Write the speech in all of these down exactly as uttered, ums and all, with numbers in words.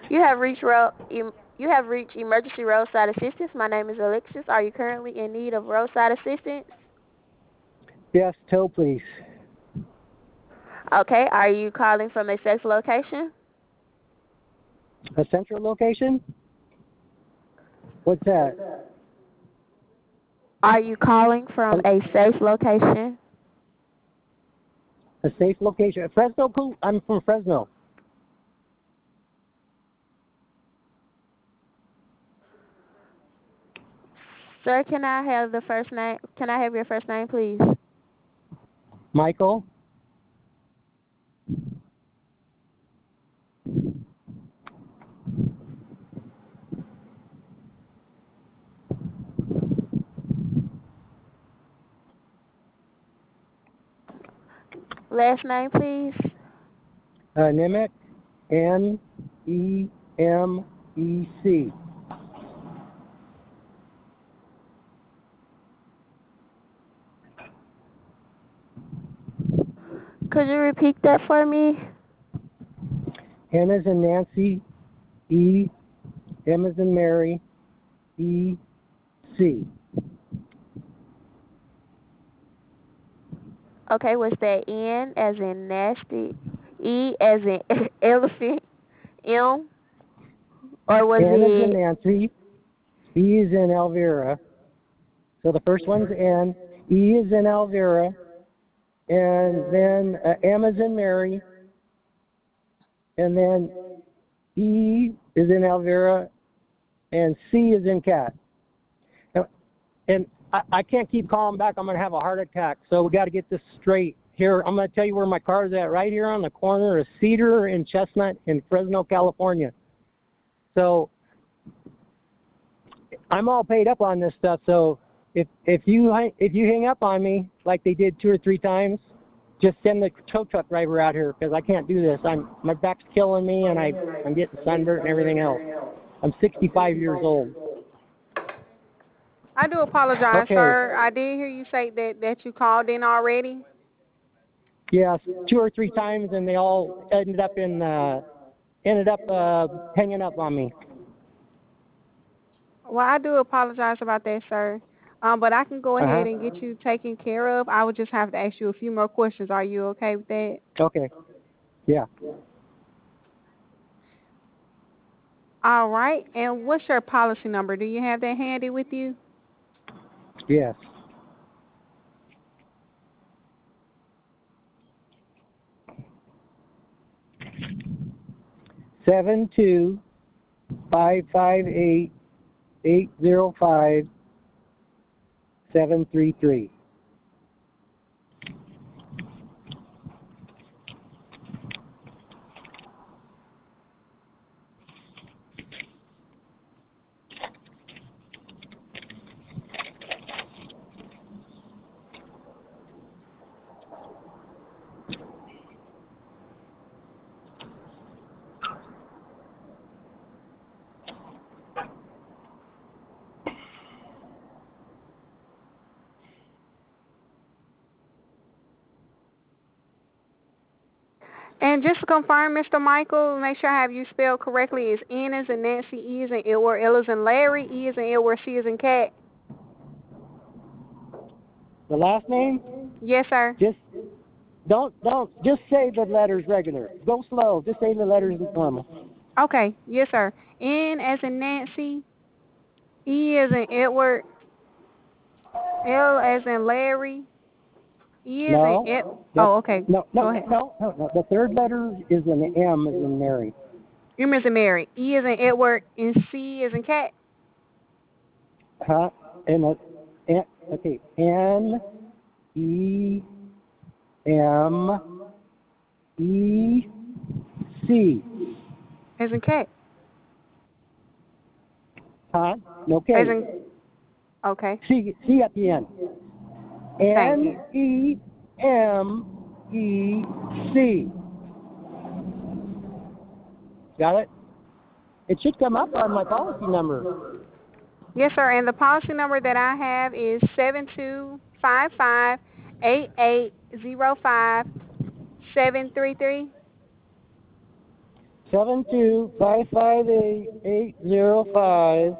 You have reached ro- em- you have reached emergency roadside assistance. My name is Alexis. Are you currently in need of roadside assistance? Yes, tow, please. Okay. Are you calling from a safe location? A central location? What's that? Are you calling from A, a safe location? a safe location. Fresno, Poo- I'm from Fresno. Sir, can I have the first name? Can I have your first name, please? Michael? Last name, please. Uh, Nemec? N E M E C. Could you repeat that for me? N as in Nancy, E, M as in Mary, E, C. Okay, was that N as in nasty, E as in elephant, M, or was N as in it? Nancy, E is in Elvira. So the first one's N, E is in Elvira, and then uh, M is in Mary, and then E is in Elvira, and C is in cat. Now, and I, I can't keep calling back. I'm going to have a heart attack. So we got to get this straight. Here, I'm going to tell you where my car is at, right here on the corner of Cedar and Chestnut in Fresno, California. So I'm all paid up on this stuff. So if if you hang- if you hang up on me like they did two or three times, just send the tow truck driver out here because I can't do this. I'm my back's killing me and I I'm getting sunburnt and everything else. I'm sixty-five years old. I do apologize, Okay. sir. I did hear you say that that you called in already. Yes, two or three times, and they all ended up in uh, ended up uh, hanging up on me. Well, I do apologize about that, sir. Um, but I can go Uh huh. ahead and get you taken care of. I would just have to ask you a few more questions. Are you okay with that? Okay. Yeah. All right. And what's your policy number? Do you have that handy with you? Yes. Seven two five five eight eight zero five seven three three. And just to confirm, Mister Michael, make sure I have you spelled correctly. Is N as in Nancy, E as in Edward, L as in Larry, E as in Edward, C as in cat. The last name? Yes, sir. Just don't don't just say the letters regular. Go slow. Just say the letters normal. Okay. Yes, sir. N as in Nancy, E as in Edward, L as in Larry, E as in No. Ed. The, Oh, okay. no, no, Go no, ahead. no, no, no. The third letter is an M as in Mary. You're Mister Mary. E as in Edward, and C as in cat. Huh? And a, N, okay. N E M E C. As in cat. Huh? No As K. in okay. C C at the end. Thank N you. E M E C. Got it? It should come up on my policy number. Yes, sir. And the policy number that I have is seven two five five eight eight zero five seven three three. seven two five five eight eight zero five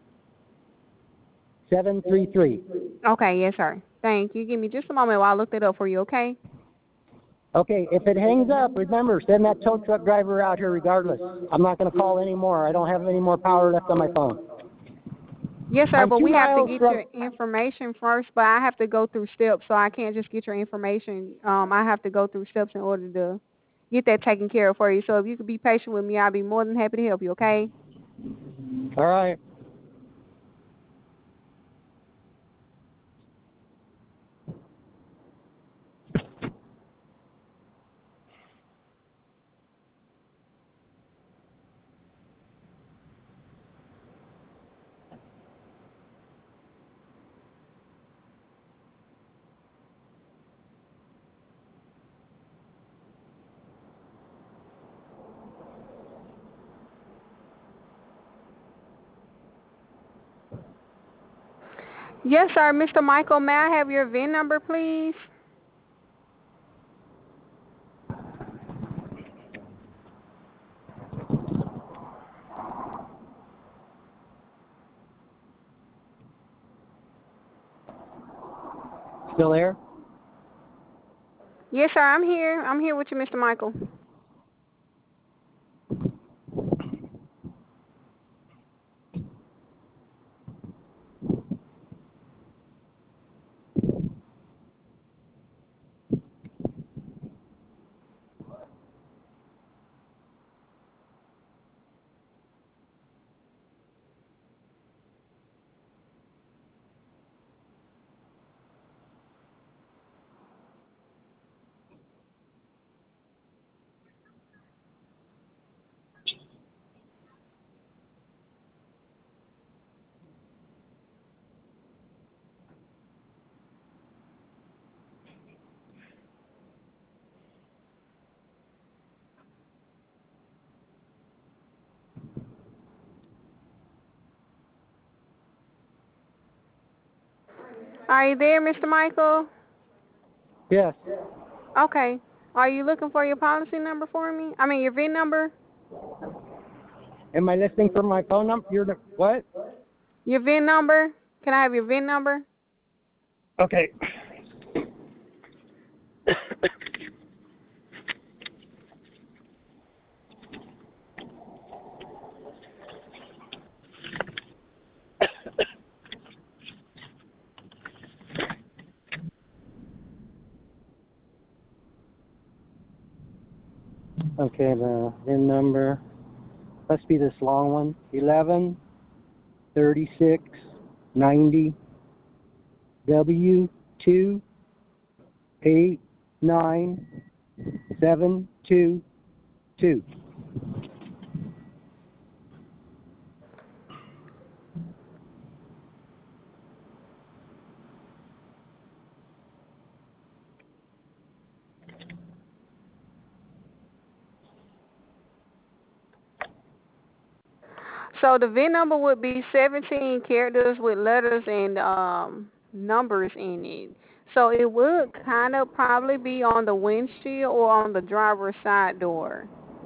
seven three three. Okay, yes, sir. Thank you. Give me just a moment while I look that up for you, okay? Okay, if it hangs up, remember, send that tow truck driver out here regardless. I'm not going to call anymore. I don't have any more power left on my phone. Yes, sir, I'm but two we have to miles get from... your information first, but I have to go through steps, so I can't just get your information. Um, I have to go through steps in order to get that taken care of for you. So if you could be patient with me, I'll be more than happy to help you, okay? All right. Yes, sir. Mister Michael, may I have your V I N number, please? Still there? Yes, sir. I'm here. I'm here with you, Mister Michael. Are you there, Mister Michael? Yes. Okay. Are you looking for your policy number for me? I mean, your V I N number? Am I listening for my phone number? Your what? Your V I N number? Can I have your V I N number? Okay. Okay, the V I N number must be this long one. Eleven thirty-six ninety W two eight nine seven two two. So the V I N number would be seventeen characters with letters and um, numbers in it. So it would kind of probably be on the windshield or on the driver's side door.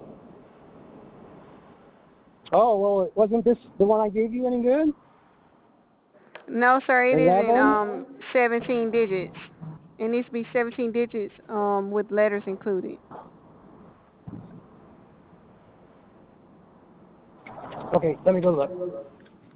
Oh, well, wasn't this the one I gave you any good? No, sir, it isn't Eleven? um, seventeen digits. It needs to be seventeen digits um, with letters included. Okay, let me go look.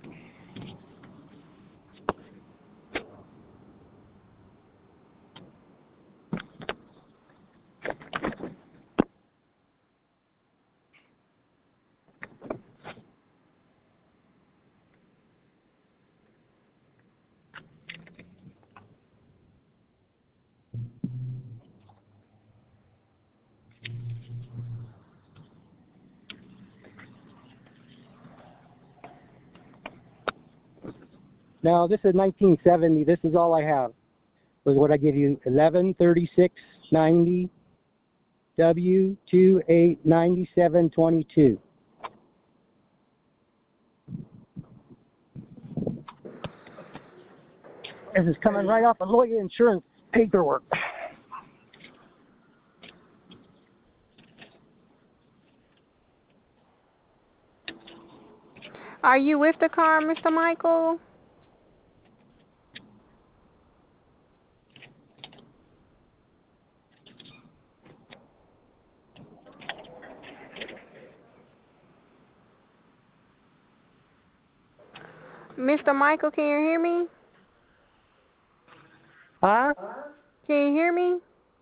Now, this is nineteen seventy. This is all I have. Was what I give you. Eleven thirty-six ninety W two eight ninety-seven twenty-two. This is coming right off of lawyer insurance paperwork. Are you with the car, Mister Michael? Mister Michael, can you hear me? Huh? Can you hear me?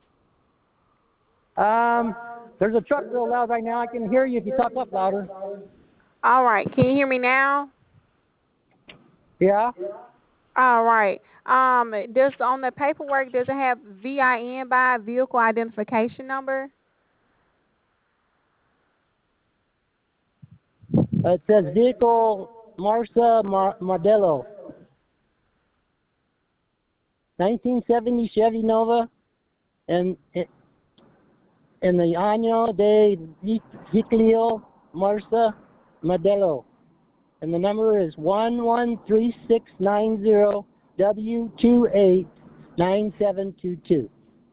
Um, there's a truck real loud right now. I can hear you if you talk up louder. All right. Can you hear me now? Yeah? All right. Um, does on the paperwork does it have V I N by vehicle identification number? It says vehicle Marsa Mar- Modelo. nineteen seventy Chevy Nova. And it, and the año de Giglio Marsa Modelo. And the number is one one three six nine zero W two eight nine seven two two.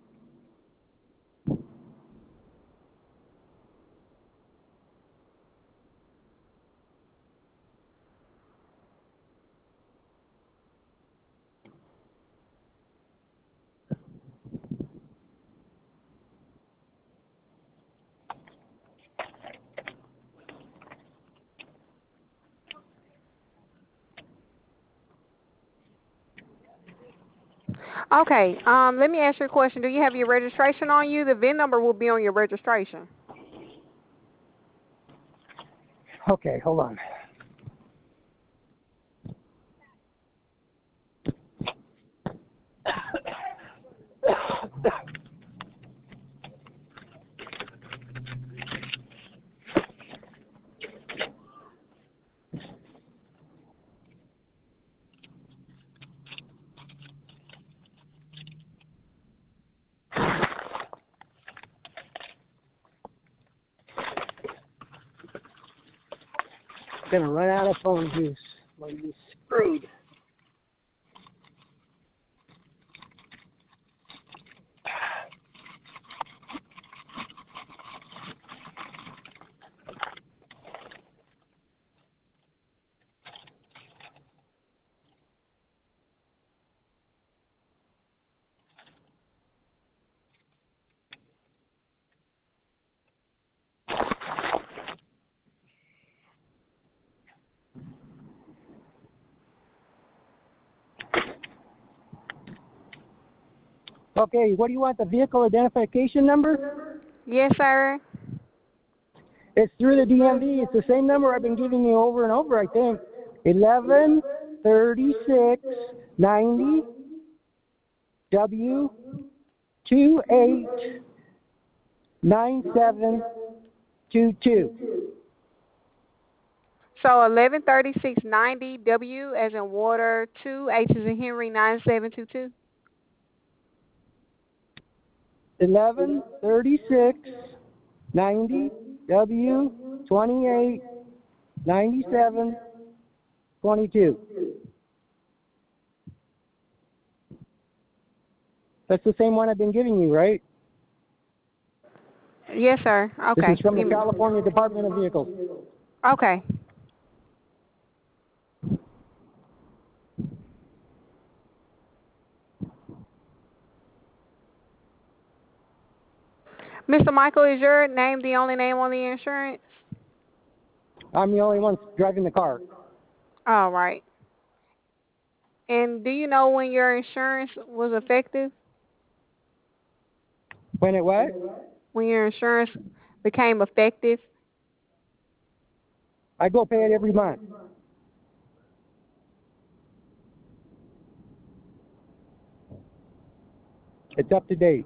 Okay. Um, let me ask you a question. Do you have your registration on you? The V I N number will be on your registration. Okay, hold on. Gonna run out of phone juice. I'm gonna be screwed. Okay, what do you want? The vehicle identification number? Yes, sir. It's through the D M V. It's the same number I've been giving you over and over, I think. Eleven thirty-six ninety W two eight nine seven two two. So eleven thirty six ninety W as in water, two H as in Henry, nine seven two two. Eleven thirty-six ninety W twenty-eight ninety-seven twenty-two. That's the same one I've been giving you, right? Yes, sir. This Okay. is from the Give me- California Department of Vehicles. Okay. Mister Michael, is your name the only name on the insurance? I'm the only one driving the car. All right. And do you know when your insurance was effective? When it what? When your insurance became effective? I go pay it every month. It's up to date.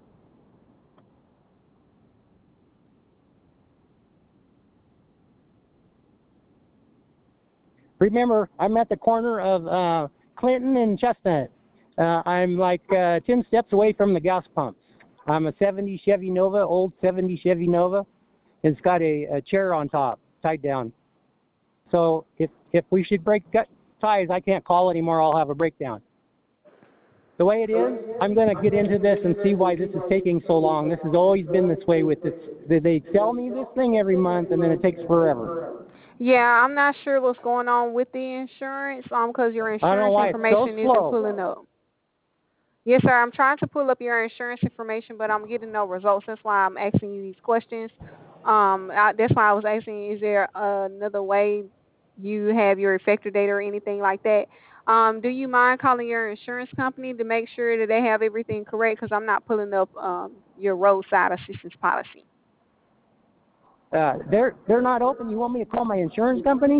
Remember, I'm at the corner of uh, Clinton and Chestnut. Uh, I'm like uh, ten steps away from the gas pumps. I'm a seventy Chevy Nova, old seventy Chevy Nova. It's got a, a chair on top, tied down. So if if we should break gut ties, I can't call anymore. I'll have a breakdown. The way it is, I'm going to get into this and see why this is taking so long. This has always been this way with this. They sell me this thing every month, and then it takes forever. Yeah, I'm not sure what's going on with the insurance, um, because your I don't know insurance why it's so information isn't slow. pulling up. Yes, sir. I'm trying to pull up your insurance information, but I'm getting no results. That's why I'm asking you these questions. Um, I, that's why I was asking, is there another way you have your effective date or anything like that? Um, do you mind calling your insurance company to make sure that they have everything correct? Because I'm not pulling up um, your roadside assistance policy. Uh, they're they're not open. You want me to call my insurance company?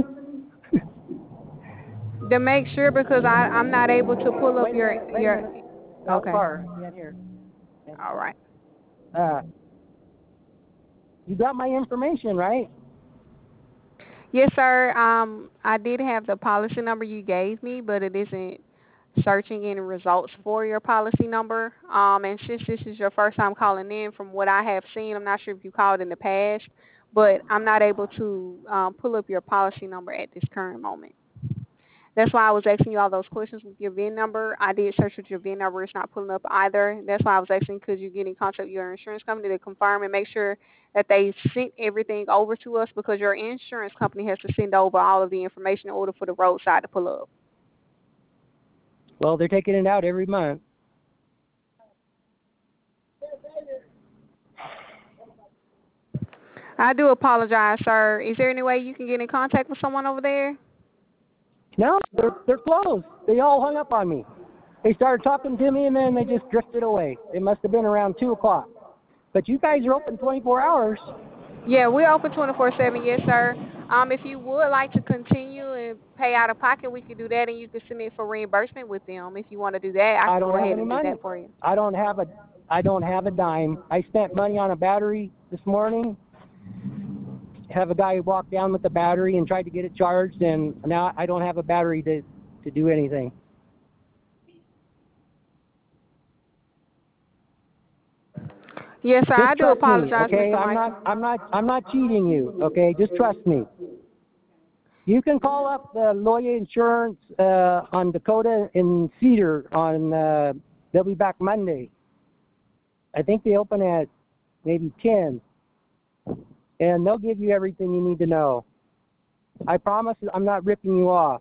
To make sure, because I I'm not able to pull up Wait a your minute. Wait a your. minute. Uh, Okay. car. Get here. All right. Uh, you got my information, right? Yes, sir. Um, I did have the policy number you gave me, but it isn't searching any results for your policy number. Um, and since this is your first time calling in, from what I have seen, I'm not sure if you called in the past, but I'm not able to um, pull up your policy number at this current moment. That's why I was asking you all those questions with your V I N number. I did search with your V I N number. It's not pulling up either. That's why I was asking, could you get in contact with your insurance company to confirm and make sure that they sent everything over to us, because your insurance company has to send over all of the information in order for the roadside to pull up. Well, they're taking it out every month. I do apologize, sir. Is there any way you can get in contact with someone over there? No, they're they're closed. They all hung up on me. They started talking to me, and then they just drifted away. It must have been around two o'clock. But you guys are open twenty-four hours. Yeah, we're open twenty-four seven, yes, sir. Um, if you would like to continue and pay out of pocket, we could do that, and you can submit for reimbursement with them. If you want to do that, I I can don't go have ahead any and do money. that for you. I don't have a I don't have a dime. I spent money on a battery this morning. Have a guy walk down with the battery and tried to get it charged, and now I don't have a battery to to do anything. Yes, sir. I Just do trust me, apologize, okay? mister I'm Michael. not I'm not I'm not cheating you, okay? Just trust me. You can call up the Loya Insurance uh, on Dakota and Cedar on. Uh, they'll be back Monday. I think they open at maybe ten, and they'll give you everything you need to know. I promise I'm not ripping you off.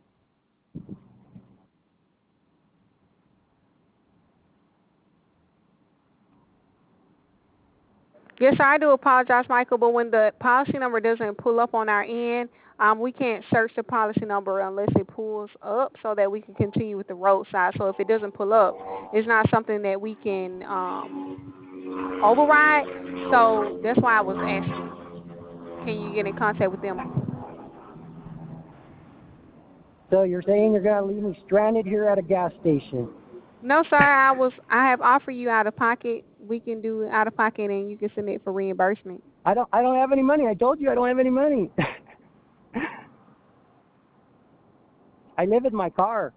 Yes, sir. I do apologize, Michael, but when the policy number doesn't pull up on our end, um, we can't search the policy number unless it pulls up so that we can continue with the roadside. So if it doesn't pull up, it's not something that we can um, override. So that's why I was asking, can you get in contact with them? So you're saying you're going to leave me stranded here at a gas station? No, sir. I was. I have offered you out of pocket. We can do out of pocket, and you can submit for reimbursement. I don't. I don't have any money. I told you I don't have any money. I live in my car.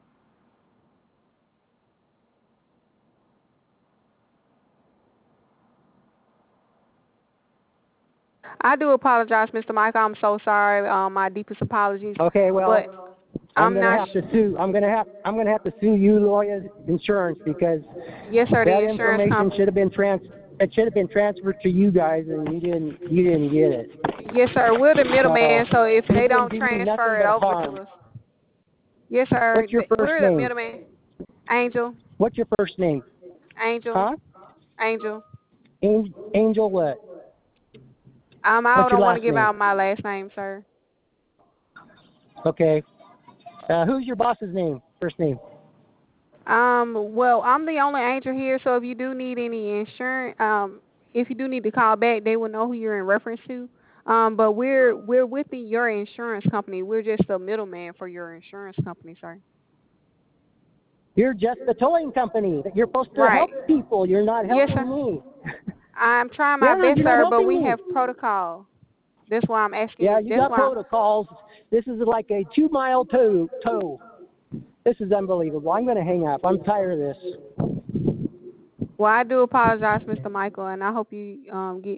I do apologize, mister Michael. I'm so sorry. Um, my deepest apologies. Okay, well, But I'm I'm gonna not. have to Sh- sue. I'm gonna have. I'm gonna have to sue you, Lawyer's Insurance, because yes, sir. that The insurance information company. should have been trans. It should have been transferred to you guys, and you didn't. You didn't get it. Yes, sir. We're the So middleman. So if they you've been don't doing nothing transfer it but over to harm. us, yes, sir. What's your th- first We're the name? middleman. Angel. What's your first name? Angel. Huh? Angel. Angel, Angel what? Um, I What's your don't want to last give name? out my last name, sir. Okay. Uh, who's your boss's name? First name. Um, well, I'm the only angel here, so if you do need any insurance, um, if you do need to call back, they will know who you're in reference to. Um, but we're we're within your insurance company. We're just a middleman for your insurance company, sir. You're just the towing company. You're supposed to Right. help people. You're not Yes, helping sir. me. I'm trying my Yeah, best, you're not sir, but helping we me. have protocol. That's why I'm Yeah, asking. you That's got why. protocols. This is like a two-mile tow. tow. This is unbelievable. I'm going to hang up. I'm tired of this. Well, I do apologize, mister Michael, and I hope you um get